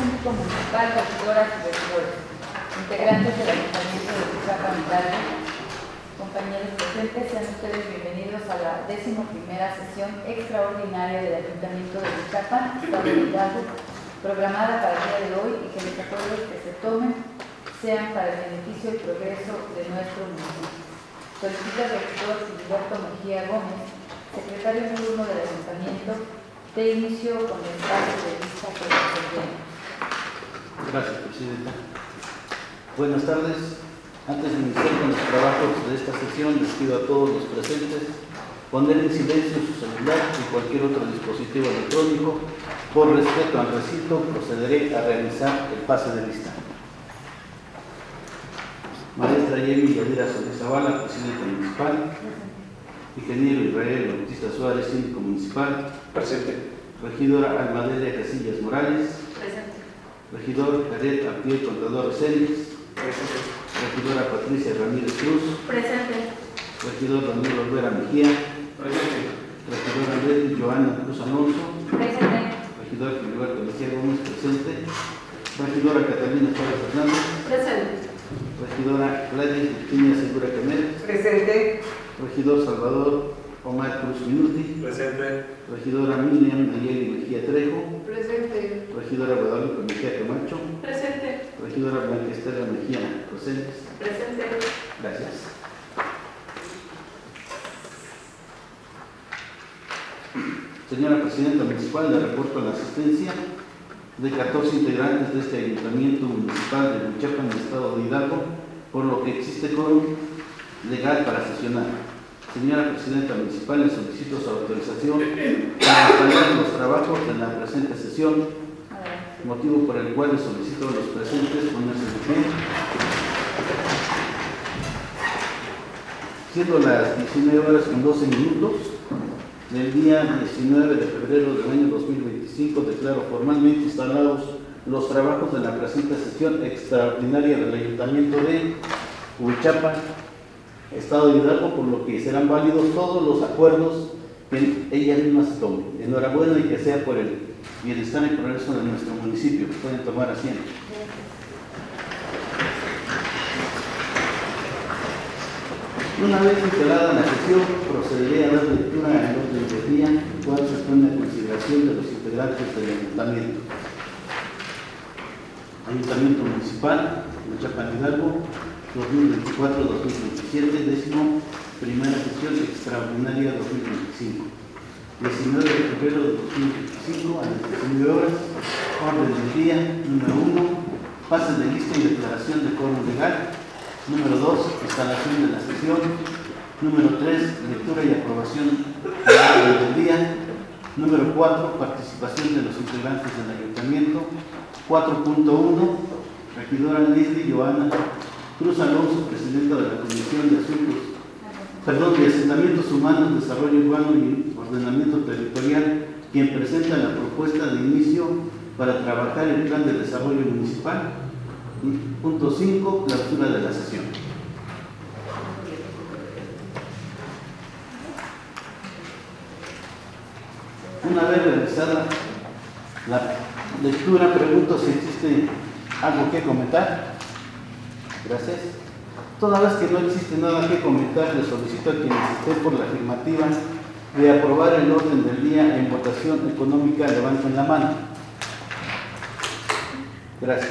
síndico municipal, regidoras y regidores, integrantes del Ayuntamiento de Huichapan Hidalgo, compañeros presentes, sean ustedes bienvenidos a la 11ª sesión extraordinaria del Ayuntamiento de Huichapan, Estado de Hidalgo, programada para el día de hoy, y que los acuerdos que se tomen sean para el beneficio y progreso de nuestro municipio. Solicita al regidor Filiberto Mejía Gómez, secretario número 1 del Ayuntamiento, de inicio con el espacio de vista que nos conviene. Gracias, Presidenta. Buenas tardes. Antes de iniciar con los trabajos de esta sesión, les pido a todos los presentes poner en silencio su celular y cualquier otro dispositivo electrónico. Por respeto al recinto, procederé a realizar el pase de lista. Maestra Yemi Yadira Zavala, Presidenta Municipal. Ingeniero Israel Bautista Suárez, Síndico Municipal. Presente. Regidora Almadelia Casillas Morales. Presente. Regidor Jared Abdiel Contador Celis. Presente. Regidora Patricia Ramírez Cruz. Presente. Regidor Daniel Olvera Mejía. Presente. Regidora Betty Joana Cruz Alonso. Presente. Regidor Filiberto Mejía Gómez, presente. Regidora Catalina Suárez Fernández. Presente. Regidora Gladys Virginia Segura Camel. Presente. Regidor Salvador Omar Cruz Minuti. Presente. Regidora Miriam Nayeli Mejía Trejo. Presente. Regidora Guadalupe Mejía Camacho. Presente. Regidora Blanca Estela Mejía presentes. Presente. Gracias. Señora Presidenta Municipal, le reporto la asistencia de 14 integrantes de este Ayuntamiento Municipal de Huichapan, Estado de Hidalgo, por lo que existe quórum legal para sesionar. Señora Presidenta Municipal, le solicito su autorización para instalar los trabajos en la presente sesión, motivo por el cual le solicito a los presentes ponerse de pie. Siendo las 19:12 del día 19 de febrero del año 2025, declaro formalmente instalados los trabajos de la presente sesión extraordinaria del Ayuntamiento de Huichapan, Estado de Hidalgo, por lo que serán válidos todos los acuerdos que ellas mismas tomen. Enhorabuena y que sea por el bienestar y progreso de nuestro municipio. Pueden tomar asiento. Una vez instalada la sesión, procederé a dar lectura al orden del día, el cual se pone a consideración de los integrantes del Ayuntamiento. Ayuntamiento Municipal, Huichapan Hidalgo, 2024-2027, 11ª sesión extraordinaria 2025. 19 de febrero de 2025 a las 19 horas, orden del día, número 1, pase de lista y declaración de quórum legal. Número 2, instalación de la sesión. Número 3, lectura y aprobación del orden del día. Número 4, participación de los integrantes del Ayuntamiento. 4.1, regidora Leslie Joana Cruz Alonso, presidenta de la Comisión de Asentamientos Humanos, Desarrollo Urbano y Ordenamiento Territorial, quien presenta la propuesta de inicio para trabajar el Plan de Desarrollo Municipal. Punto 5, clausura de la sesión. Una vez realizada la lectura, pregunto si existe algo que comentar. Gracias. Toda vez que no existe nada que comentar, le solicito a quienes estén por la afirmativa de aprobar el orden del día en votación económica, levanten la mano. Gracias.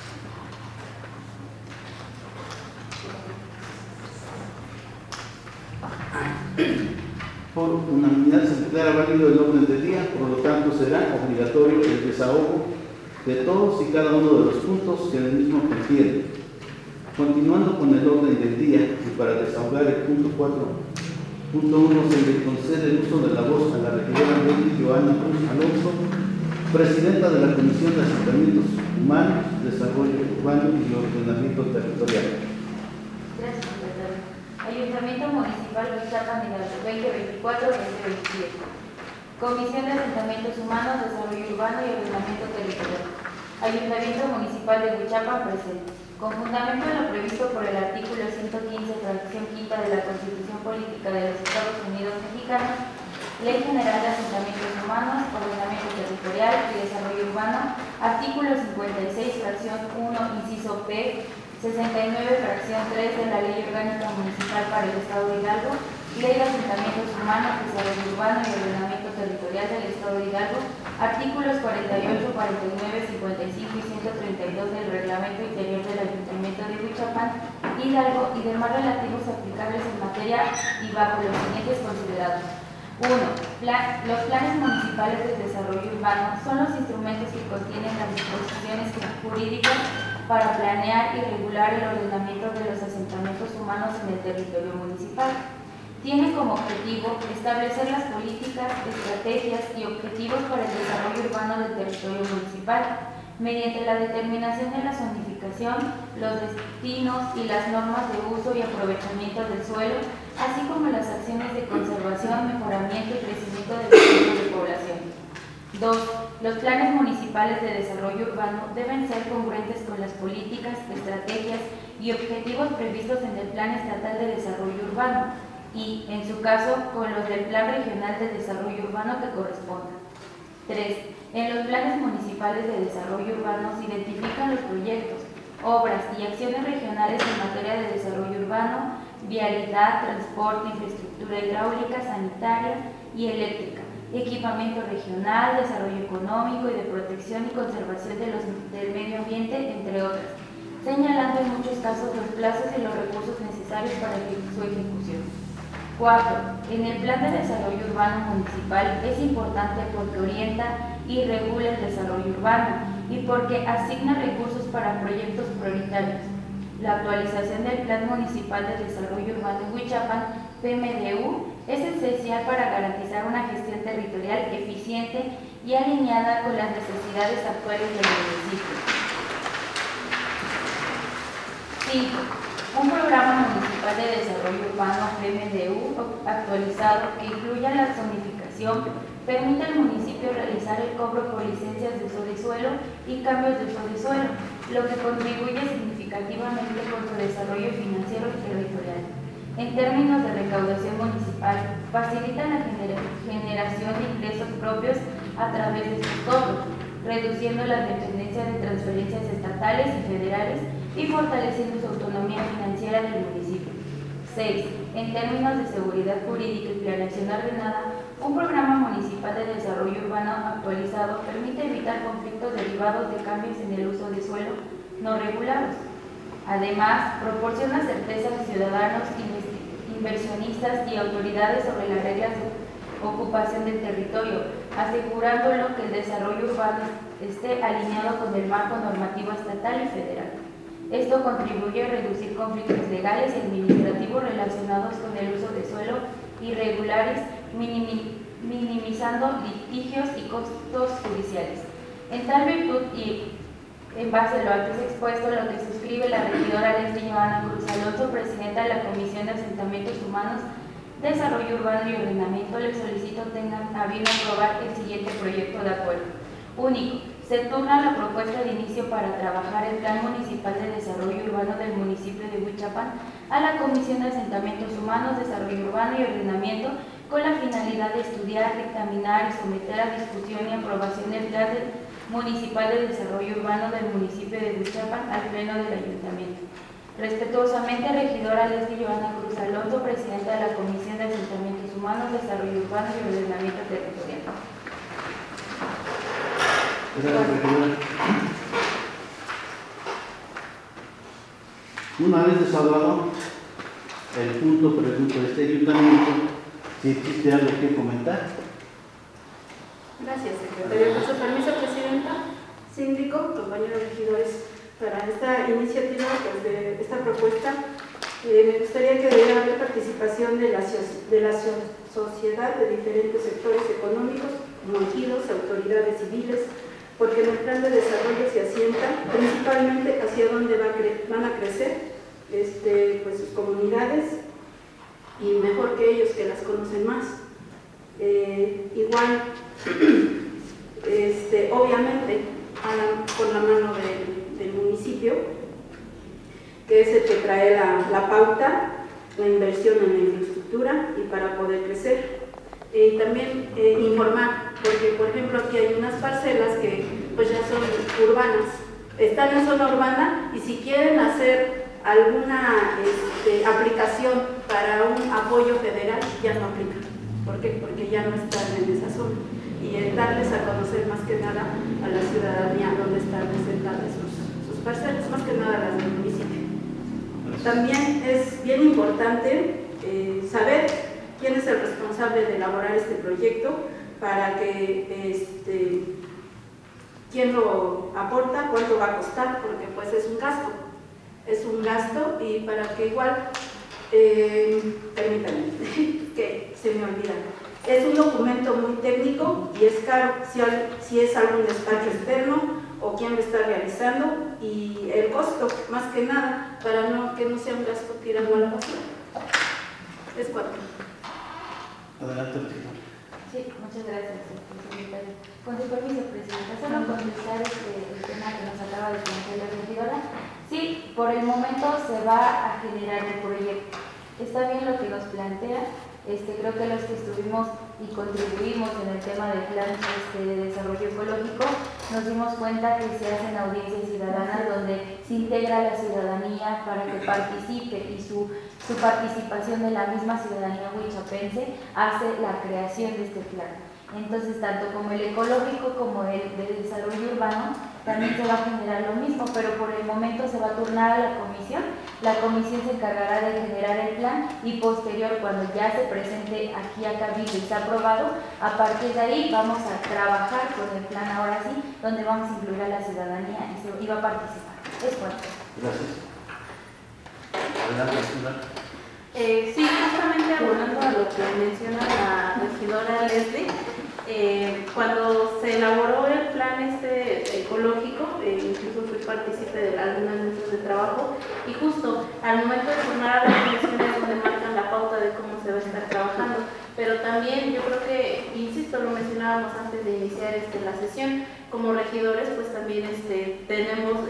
Por unanimidad se declara válido el orden del día, por lo tanto será obligatorio el desahogo de todos y cada uno de los puntos que el mismo contiene. Continuando con el orden del día, y para desahogar el punto 4.1, se le concede el uso de la voz a la regidora Betty Joana Cruz Alonso, presidenta de la Comisión de Asentamientos Humanos, Desarrollo Urbano y Ordenamiento Territorial. Gracias, secretario. Ayuntamiento Municipal Huichapan Hidalgo, 2024-2027. Comisión de Asentamientos Humanos, Desarrollo Urbano y Ordenamiento Territorial. Ayuntamiento Municipal de Huichapan presente. Con fundamento en lo previsto por el artículo 115, fracción quinta de la Constitución Política de los Estados Unidos Mexicanos, Ley General de Asentamientos Humanos, Ordenamiento Territorial y Desarrollo Urbano, artículo 56, fracción 1, inciso P, 69, fracción 3 de la Ley Orgánica Municipal para el Estado de Hidalgo, Ley de Asentamientos Humanos, Desarrollo Urbano y Ordenamiento Territorial del Estado de Hidalgo, artículos 48, 49, 55 y 132 del Reglamento Interior del Ayuntamiento de Huichapan, Hidalgo y demás relativos aplicables en materia y bajo los siguientes considerados. 1. Los planes municipales de desarrollo urbano son los instrumentos que contienen las disposiciones jurídicas para planear y regular el ordenamiento de los asentamientos humanos en el territorio municipal. Tiene como objetivo establecer las políticas, estrategias y objetivos para el desarrollo urbano del territorio municipal, mediante la determinación de la zonificación, los destinos y las normas de uso y aprovechamiento del suelo, así como las acciones de conservación, mejoramiento y crecimiento de los centros de población. 2. Los planes municipales de desarrollo urbano deben ser congruentes con las políticas, estrategias y objetivos previstos en el Plan Estatal de Desarrollo Urbano y, en su caso, con los del Plan Regional de Desarrollo Urbano que corresponda. 3. En los planes municipales de desarrollo urbano se identifican los proyectos, obras y acciones regionales en materia de desarrollo urbano, vialidad, transporte, infraestructura hidráulica, sanitaria y eléctrica, equipamiento regional, desarrollo económico y de protección y conservación del medio ambiente, entre otras, señalando en muchos casos los plazos y los recursos necesarios para su ejecución. 4. En el Plan de Desarrollo Urbano Municipal es importante porque orienta y regula el desarrollo urbano y porque asigna recursos para proyectos prioritarios. La actualización del Plan Municipal de Desarrollo Urbano en Huichapan, PMDU, es esencial para garantizar una gestión territorial eficiente y alineada con las necesidades actuales del municipio. 5. Un programa municipal de desarrollo urbano PMDU actualizado que incluya la zonificación permite al municipio realizar el cobro por licencias de uso de suelo y cambios de uso de suelo, lo que contribuye significativamente con su desarrollo financiero y territorial. En términos de recaudación municipal, facilita la generación de ingresos propios a través de sus cobros, reduciendo la dependencia de transferencias estatales y federales y fortaleciendo su autonomía financiera del municipio. 6. En términos de seguridad jurídica y planeación ordenada, un programa municipal de desarrollo urbano actualizado permite evitar conflictos derivados de cambios en el uso de suelo no regulados. Además, proporciona certeza a ciudadanos, inversionistas y autoridades sobre las reglas de ocupación del territorio, asegurándolo que el desarrollo urbano esté alineado con el marco normativo estatal y federal. Esto contribuye a reducir conflictos legales y administrativos relacionados con el uso de suelo irregulares, minimizando litigios y costos judiciales. En tal virtud y en base a lo antes expuesto, lo que suscribe la regidora Leslie Joana Cruz Alonso, presidenta de la Comisión de Asentamientos Humanos, Desarrollo Urbano y Ordenamiento, le solicito tengan a bien aprobar el siguiente proyecto de acuerdo. Único. Se turna la propuesta de inicio para trabajar el Plan Municipal de Desarrollo Urbano del municipio de Huichapan a la Comisión de Asentamientos Humanos, Desarrollo Urbano y Ordenamiento con la finalidad de estudiar, dictaminar y someter a discusión y aprobación el Plan Municipal de Desarrollo Urbano del municipio de Huichapan al Pleno del Ayuntamiento. Respetuosamente, regidora Leslie Joana Cruz Alonso, presidenta de la Comisión de Asentamientos Humanos, Desarrollo Urbano y Ordenamiento Territorial. Una vez desahogado el punto pregunto de este ayuntamiento, si existe algo que comentar. Gracias, secretaria. Con su permiso, presidenta, síndico, compañeros regidores, para esta iniciativa, pues, de esta propuesta, me gustaría que debiera haber participación de la sociedad, de diferentes sectores económicos, municipios, autoridades civiles, porque en el plan de desarrollo se asienta principalmente hacia dónde van a crecer pues, sus comunidades, y mejor que ellos, que las conocen más. Igual, obviamente, con la mano del municipio, que es el que trae la pauta, la inversión en la infraestructura y para poder crecer. También informar, porque por ejemplo aquí hay unas parcelas que pues ya son urbanas, están en zona urbana y si quieren hacer alguna aplicación para un apoyo federal ya no aplican. ¿Por qué? Porque ya no están en esa zona. Y darles a conocer más que nada a la ciudadanía dónde están presentadas sus parcelas, más que nada las del municipio. También es bien importante saber quién es el responsable de elaborar este proyecto para que quién lo aporta, cuánto va a costar, porque pues es un gasto y para que igual, permítanme, que se me olvida, es un documento muy técnico y es caro si es algún despacho externo o quién lo está realizando y el costo, más que nada, para que no sea un gasto tirado a la basura. Es cuatro. Adelante, presidente. Sí, muchas gracias, secretario. Con su permiso, Presidenta, solo contestar el tema que nos acaba de plantear la regidora. Sí, por el momento se va a generar el proyecto. Está bien lo que nos plantea. Creo que los que estuvimos y contribuimos en el tema del plan de desarrollo ecológico, nos dimos cuenta que se hacen audiencias ciudadanas donde se integra la ciudadanía para que participe y su participación de la misma ciudadanía huichapense hace la creación de este plan. Entonces, tanto como el ecológico como el de desarrollo urbano, también se va a generar lo mismo, pero por el momento se va a turnar a la comisión. La comisión se encargará de generar el plan y posterior, cuando ya se presente aquí a Cabildo y sea aprobado, a partir de ahí vamos a trabajar con el plan ahora sí, donde vamos a incluir a la ciudadanía y va a participar. Es cuanto. Gracias. Adelante, señora. Sí, justamente abonando a lo que menciona la regidora Leslie, cuando se elaboró el plan ecológico, incluso fui partícipe de algunas mesas de trabajo y justo al momento de formar a las comisiones donde marcan la pauta de cómo se va a estar trabajando, pero también yo creo que, insisto, lo mencionábamos antes de iniciar la sesión, como regidores pues también tenemos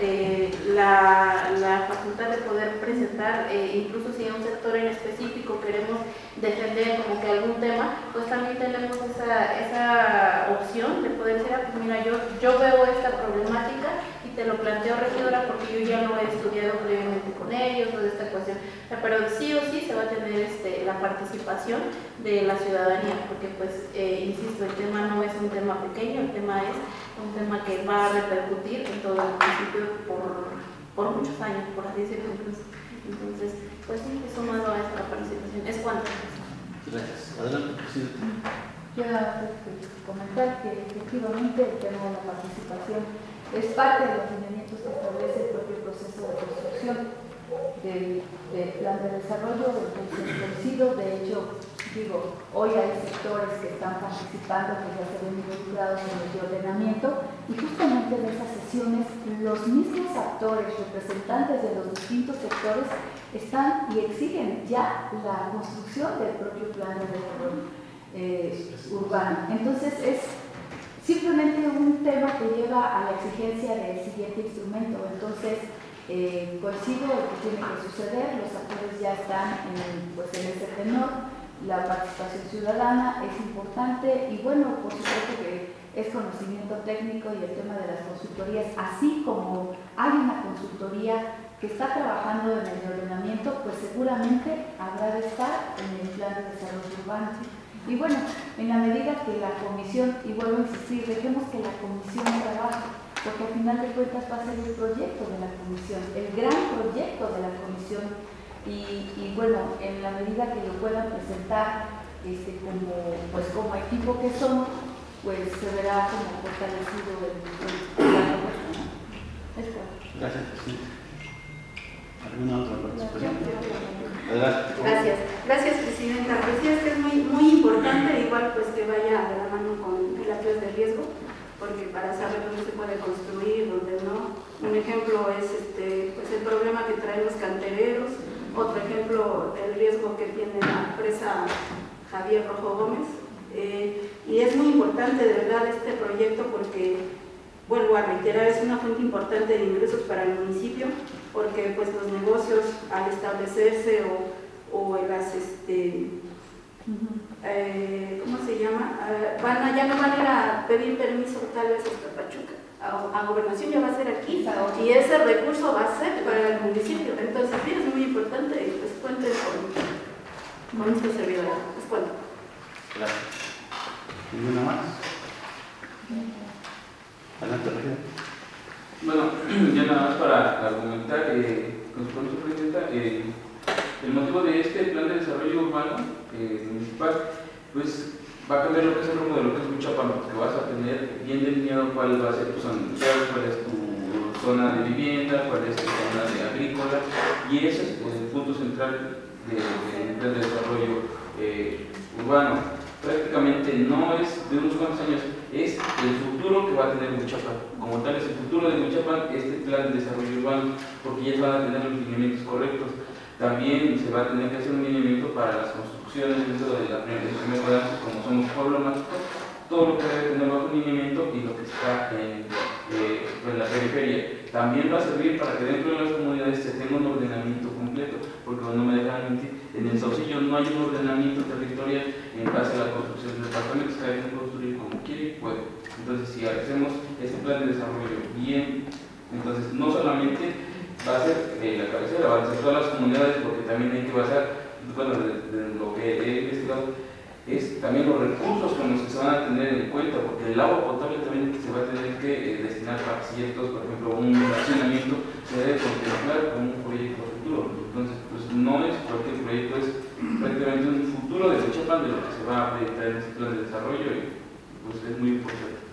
la facultad de poder presentar, incluso si en un sector en específico queremos defender como que algún tema, pues también tenemos esa opción de poder decir, pues mira, yo veo esta problemática y te lo planteo, regidora, porque yo ya lo he estudiado previamente con ellos, toda esta cuestión, pero sí o sí se va a tener la participación de la ciudadanía, porque pues, insisto, el tema no es un tema pequeño, el tema es un tema que va a repercutir en todo el municipio por muchos años, por así decirlo incluso. Entonces, pues sí, he sumado a esta participación. Es cuanto. Gracias. Adelante, presidente. Yo comentar que efectivamente el tema de la participación es parte de los lineamientos que establece el propio proceso de construcción del plan de desarrollo, del vencido. De hecho, hoy hay sectores que están participando, que ya se ven involucrados en el ordenamiento, y justamente en esas sesiones los mismos actores, representantes de los distintos sectores, están y exigen ya la construcción del propio plan de desarrollo urbano. Entonces es simplemente un tema que lleva a la exigencia del siguiente instrumento. Entonces coincido en que tiene que suceder, los actores ya están en ese tenor. La participación ciudadana es importante y bueno, por supuesto que es conocimiento técnico y el tema de las consultorías, así como hay una consultoría que está trabajando en el ordenamiento, pues seguramente habrá de estar en el plan de desarrollo urbano. Y bueno, en la medida que la comisión, y vuelvo a insistir, dejemos que la comisión trabaje, porque al final de cuentas va a ser el proyecto de la comisión, el gran proyecto de la comisión. Y bueno, en la medida que lo puedan presentar como equipo que somos, pues se verá como fortalecido la propuesta. Gracias, presidente. ¿Alguna otra participación? Adelante. Gracias, presidenta. Pues sí, es que es muy importante, igual pues que vaya de la mano con el acto de riesgo, porque para saber dónde se puede construir, dónde no. Un ejemplo es pues el problema que traen los cantereros. Otro ejemplo, el riesgo que tiene la empresa Javier Rojo Gómez. Y es muy importante de verdad este proyecto porque, vuelvo a reiterar, es una fuente importante de ingresos para el municipio, porque pues los negocios al establecerse o las, ¿cómo se llama, ya no van a ir a pedir permiso tal vez hasta Pachuca, a Gobernación ya va a ser aquí, y ese recurso va a ser para el municipio. Entonces sí, es muy importante, pues cuenten con este servidor. Les cuento. Gracias. ¿Ninguna más? Adelante, regidor. Bueno, ya nada más para argumentar, con su presidenta, el motivo de este plan de desarrollo urbano municipal, pues va a cambiar lo que es el rumbo de lo que es Huichapan, porque vas a tener bien delineado cuál va a ser tu zona industrial, cuál es tu zona de vivienda, cuál es tu zona de agrícola, y ese es el punto central del plan de desarrollo urbano. Prácticamente no es de unos cuantos años, es el futuro que va a tener Huichapan. Como tal, es el futuro de Huichapan, este plan de desarrollo urbano, porque ya van a tener los lineamientos correctos. También se va a tener que hacer un lineamiento para las construcciones dentro de la primera cuadrante, como somos pueblo mágico, todo lo que debe tener bajo lineamiento y lo que está en la periferia. También va a servir para que dentro de las comunidades se tenga un ordenamiento completo, porque no me dejan mentir, en el Saucillo no hay un ordenamiento territorial en base a la construcción de departamentos, cada quien construir como quiere y puede. Entonces, si hacemos este plan de desarrollo bien, entonces no solamente va a ser la cabecera, van a ser todas las comunidades, porque también hay que basar, bueno, de lo que he investigado, es también los recursos con los que se van a tener en cuenta, porque el agua potable también se va a tener que destinar para ciertos, por ejemplo, un racionamiento se debe contemplar con un proyecto futuro. Entonces, pues no es cualquier proyecto, es prácticamente un futuro de Huichapan, de lo que se va a proyectar en este plan de desarrollo, y pues es muy importante.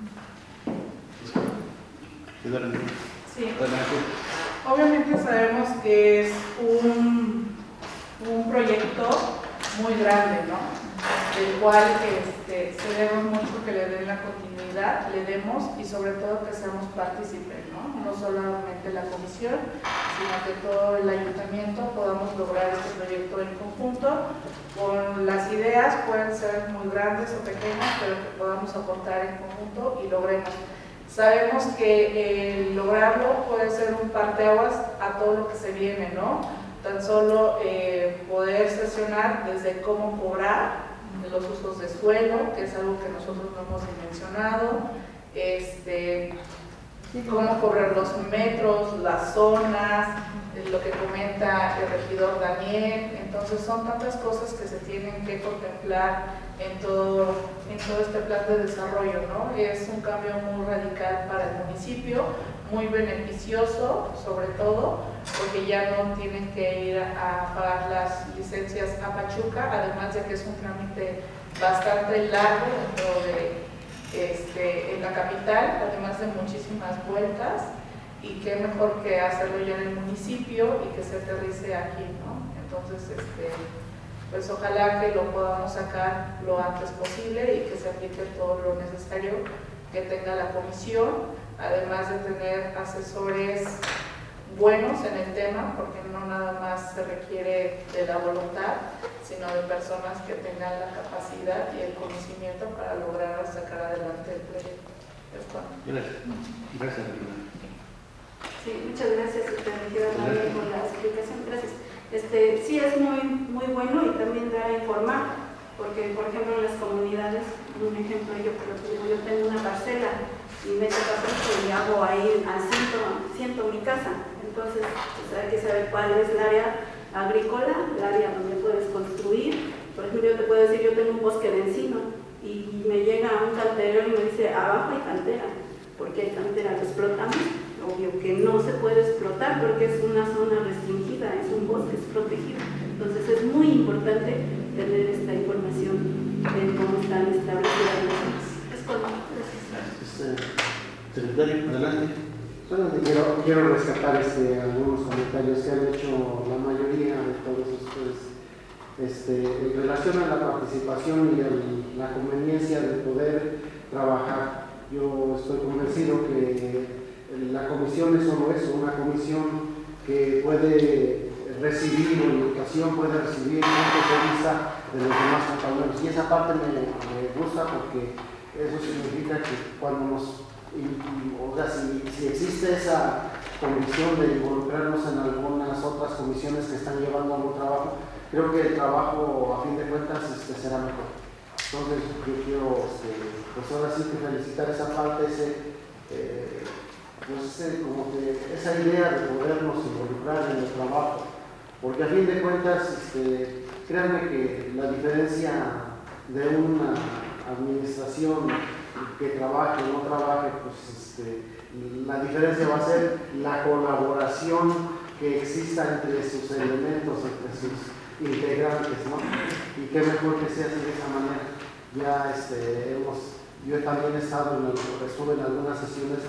Sí. Obviamente sabemos que es un proyecto muy grande, ¿no? Del cual cedemos mucho que le den la continuidad, le demos y sobre todo que seamos partícipes, ¿no? No solamente la comisión, sino que todo el ayuntamiento podamos lograr este proyecto en conjunto, con las ideas, pueden ser muy grandes o pequeñas, pero que podamos aportar en conjunto y logremos. Sabemos que lograrlo puede ser un parteaguas a todo lo que se viene, ¿no? Tan solo poder sesionar desde cómo cobrar los usos de suelo, que es algo que nosotros no hemos dimensionado, cómo cobrar los metros, las zonas, lo que comenta el regidor Daniel. Entonces son tantas cosas que se tienen que contemplar en todo este plan de desarrollo, ¿no? Es un cambio muy radical para el municipio, muy beneficioso sobre todo, porque ya no tienen que ir a pagar las licencias a Pachuca, además de que es un trámite bastante largo dentro de en la capital, además de muchísimas vueltas, y qué mejor que hacerlo ya en el municipio y que se aterrice aquí, ¿no? Entonces, pues ojalá que lo podamos sacar lo antes posible y que se aplique todo lo necesario que tenga la comisión, además de tener asesores buenos en el tema, porque no nada más se requiere de la voluntad, sino de personas que tengan la capacidad y el conocimiento para lograr sacar adelante el proyecto. Gracias. Gracias. Sí, muchas gracias, regidora María, por la explicación. Gracias. Sí, es muy bueno y también da a informar, porque por ejemplo en las comunidades, un ejemplo, yo tengo una parcela y me toca y hago ahí al ciento mi casa. Entonces, pues hay que saber cuál es el área agrícola, el área donde puedes construir. Por ejemplo, yo te puedo decir, yo tengo un bosque de encino y me llega un canterero y me dice, abajo hay cantera, porque hay cantera, lo explotamos. Obvio que no se puede explotar porque es una zona restringida, es un bosque, es protegido. Entonces es muy importante tener esta información de cómo están establecidas las zonas. Es todo. Gracias. Secretario, adelante. Solamente quiero rescatar algunos comentarios que han hecho la mayoría de todos ustedes en relación a la participación y la conveniencia de poder trabajar. Yo estoy convencido que la comisión es solo eso, una comisión que puede recibir orientación, puede recibir puntos de vista de los demás compañeros, y esa parte me gusta porque eso significa que cuando si existe esa condición de involucrarnos en algunas otras comisiones que están llevando algún trabajo, creo que el trabajo a fin de cuentas será mejor. Entonces yo quiero, pues ahora sí que felicitar esa parte, como que esa idea de podernos involucrar en el trabajo, porque a fin de cuentas, créanme que la diferencia de una administración que trabaje o no trabaje, pues la diferencia va a ser la colaboración que exista entre sus elementos, entre sus integrantes, ¿no? Y qué mejor que sea así de esa manera. Ya yo también estuve en algunas sesiones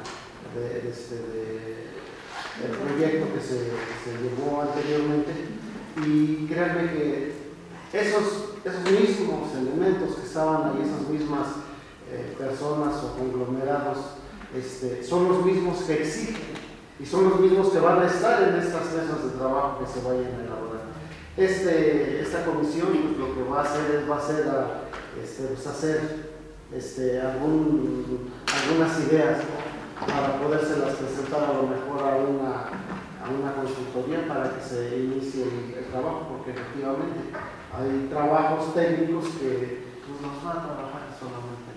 del proyecto que se llevó anteriormente, y créanme que esos mismos elementos que estaban ahí, esas mismas personas o conglomerados, son los mismos que exigen y son los mismos que van a estar en estas mesas de trabajo que se vayan a elaborar. Esta comisión, pues, lo que va a hacer es hacer algunas ideas, ¿no? Para podérselas presentar a lo mejor a una consultoría para que se inicie el trabajo, porque efectivamente hay trabajos técnicos que pues, nos va a trabajar solamente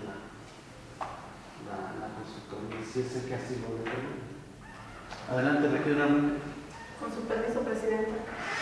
la consultoría, si es el que así lo determina. Adelante, regidora. Con su permiso, Presidenta.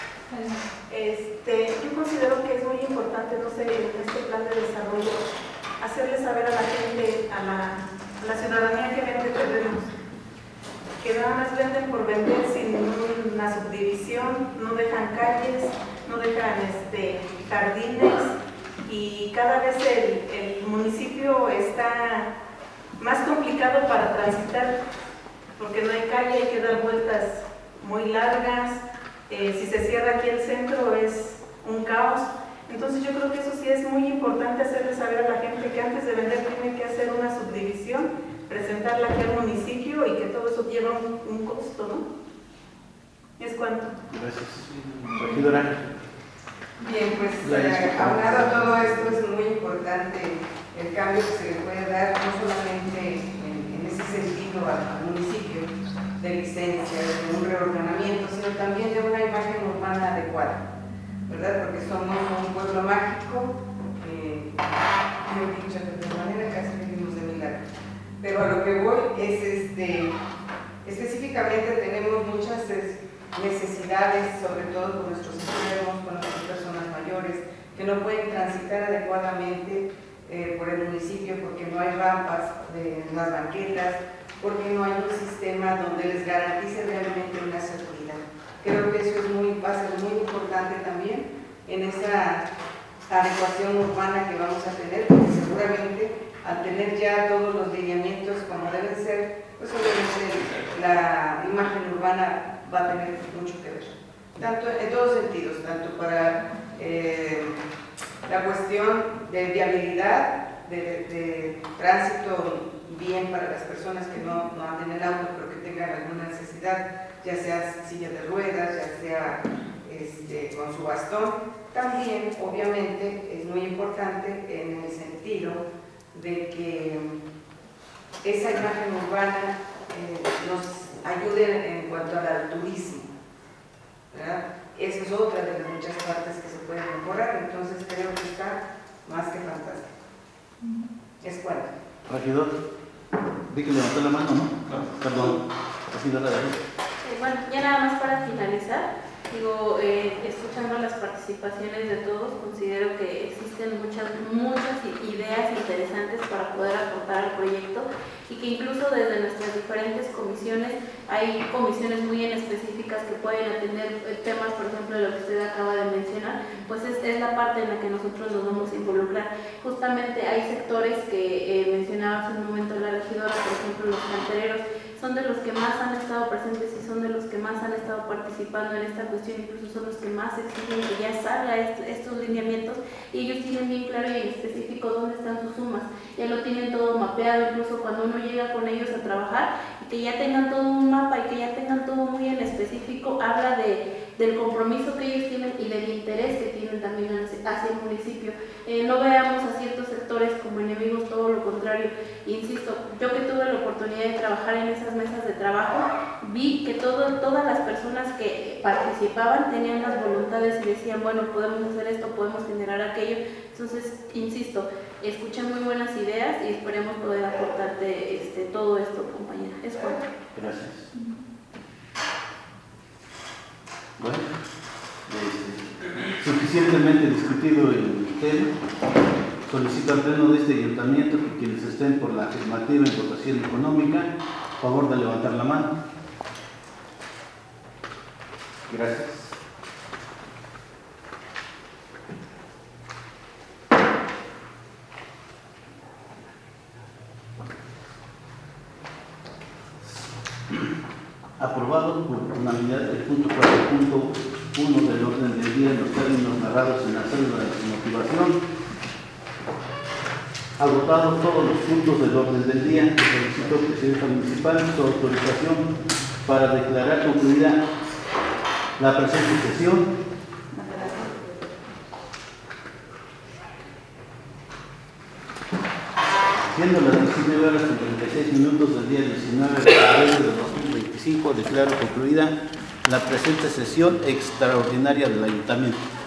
Yo considero que es muy importante, no sé, en este plan de desarrollo, hacerle saber a la gente, a la ciudadanía que vende terrenos, que nada más venden por vender sin una subdivisión, no dejan calles, no dejan jardines, y cada vez el municipio está más complicado para transitar, porque no hay calle, hay que dar vueltas muy largas. Si se cierra aquí el centro es un caos. Entonces yo creo que eso sí es muy importante, hacerle saber a la gente que antes de vender tiene que hacer una subdivisión, presentarla aquí al municipio, y que todo eso lleva un costo, ¿no? ¿Es cuánto? Gracias. Regidora. Bien, pues aunado a todo esto, es muy importante el cambio que se le puede dar, no solamente en ese sentido al municipio, de licencia, de un reordenamiento, sino también de una imagen urbana adecuada, ¿verdad? Porque somos un pueblo mágico, yo he dicho de otra manera, casi vivimos de milagro. Pero a lo que voy es, específicamente tenemos muchas necesidades, sobre todo con nuestros enfermos, con nuestras personas mayores, que no pueden transitar adecuadamente por el municipio porque no hay rampas en las banquetas, porque no hay un sistema donde les garantice realmente una seguridad. Creo que eso va a ser muy importante también en esa adecuación urbana que vamos a tener, porque seguramente al tener ya todos los lineamientos como deben ser, pues obviamente la imagen urbana va a tener mucho que ver. Tanto, en todos sentidos, tanto para la cuestión de viabilidad, de tránsito bien para las personas que no anden en auto, pero que tengan alguna necesidad, ya sea silla de ruedas, ya sea con su bastón. También, obviamente, es muy importante en el sentido de que esa imagen urbana nos ayude en cuanto al turismo, ¿verdad? Esa es otra de las muchas partes que se pueden mejorar, entonces creo que está más que fantástico. Es cuanto. Regidor, vi que levantó la mano, ¿no? No. Perdón, regidora. Bueno, ya nada más para finalizar, escuchando las participaciones de todos, considero que existen muchas ideas interesantes para poder aportar al proyecto, y que incluso desde nuestras diferentes comisiones hay comisiones muy en específicas que pueden atender temas, por ejemplo, de lo que usted acaba de mencionar, pues es la parte en la que nosotros nos vamos a involucrar. Justamente hay sectores que mencionaba hace un momento la regidora, por ejemplo, los cantereros, son de los que más han estado presentes y son de los que más han estado participando en esta cuestión, incluso son los que más exigen que ya salga estos lineamientos, y ellos tienen bien claro y en específico dónde están sus sumas, ya lo tienen todo mapeado, incluso cuando uno llega con ellos a trabajar, y que ya tengan todo un mapa y que ya tengan todo muy en específico, habla del compromiso que ellos tienen y del interés que tienen también hacia el municipio. No veamos a ciertos sectores como enemigos, todo lo contrario. Insisto, yo que tuve la oportunidad de trabajar en esas mesas de trabajo, vi que todas las personas que participaban tenían las voluntades y decían, bueno, podemos hacer esto, podemos generar aquello. Entonces, insisto, escuché muy buenas ideas y esperemos poder aportarte todo esto, compañera. Es cuanto. Gracias. Bueno, suficientemente discutido el tema. Solicito al Pleno de este Ayuntamiento que quienes estén por la afirmativa en votación económica, favor de levantar la mano. Gracias. Aprobado por unanimidad el punto 4.1 del orden del día en los términos narrados en la cédula de motivación. Agotados todos los puntos del orden del día, solicito al presidente municipal su autorización para declarar concluida la presente sesión. Siendo las 19:36 del día 19 de febrero de 2025, declaro concluida la presente sesión extraordinaria del Ayuntamiento.